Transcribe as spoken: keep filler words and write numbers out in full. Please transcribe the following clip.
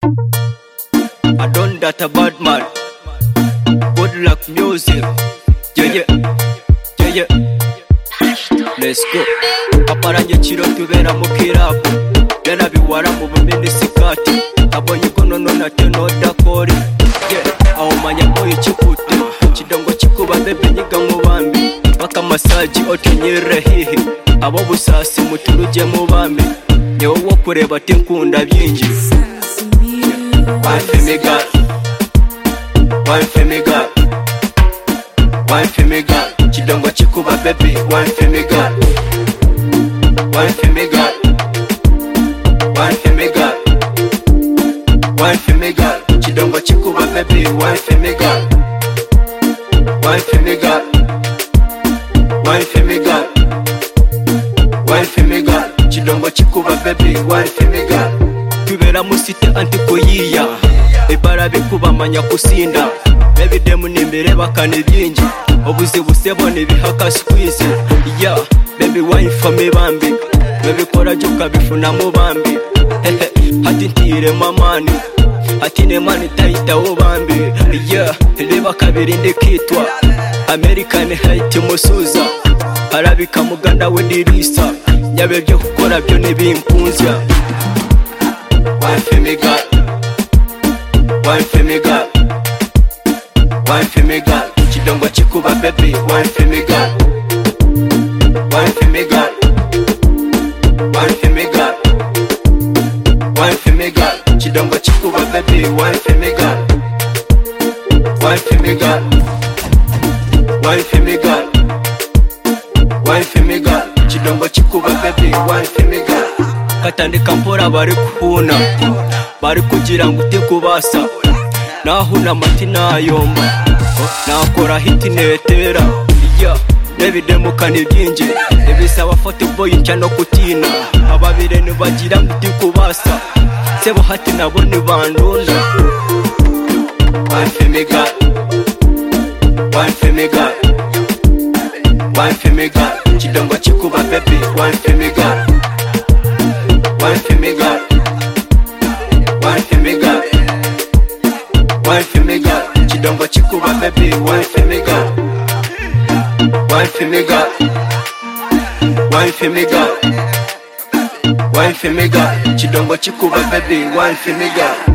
I done that a bad man. Good luck music. Yeah, yeah, yeah, yeah. Let's go. Aparanye chiro tubera mu kirapu. Bena biwara mu buminisikati. Abonye kono nona teno dakori. Yeah, aho manya boy chikute. Chidongo chikuba bebe nyiga mu bambi. Baka masaji otonyere hihi. Abo busasi muturuje mu bambi. Nyewo wo kureba tinkunda byinji. Wine for me God, wine for me God, wine for me God. Chidongo chikuba baby, wine for me God, wine for me God, wine for me God, wine for me God. Chidongo chikuba baby, wine for me God, wine for me God, wine for me God, wine for me God. Chidongo chikuba baby, wine for me God. Tubera musite antikoyiya ibara bikuba manya kusinda baby demu nimbere bakane byinji obuze busebo nibihaka squeeze yeah baby wine for me bambi baby kora joka bifuna mu bambi hati ntire mamani hati ne mani taita wo bambi yeah reba kabiri ndikitwa American height musuza arabika muganda we dirisa nyabe byo gukora byo nibimpunzya. Wine for me God, wine for me God, wine for me God. Chidongo chikuba baby, wine for me God, wine for me God, wine for me God, wine for me God. Chidongo chikuba baby, wine for me God, wine for me God, wine for me God, wine for me God. Chidongo chikuba baby, wine for me God. Katandika mpora bari kuhuna bari kugira ngo utekubasa nahuna matina yomba nakora hit netera yeah David demukane byinje ebisaba photo boy nchano kutina ababire ni bagira ngo utekubasa sebo hati nabone bandunda. Wine for me God, wine for me God, wine for me God. Chidongo chikuba baby, wine for me God, wine for me God, wine for me God, wine for me God. Chidongo chikuba baby, wine for me God, wine for me God, wine for me God, wine for me God. Chidongo chikuba baby, wine for me God.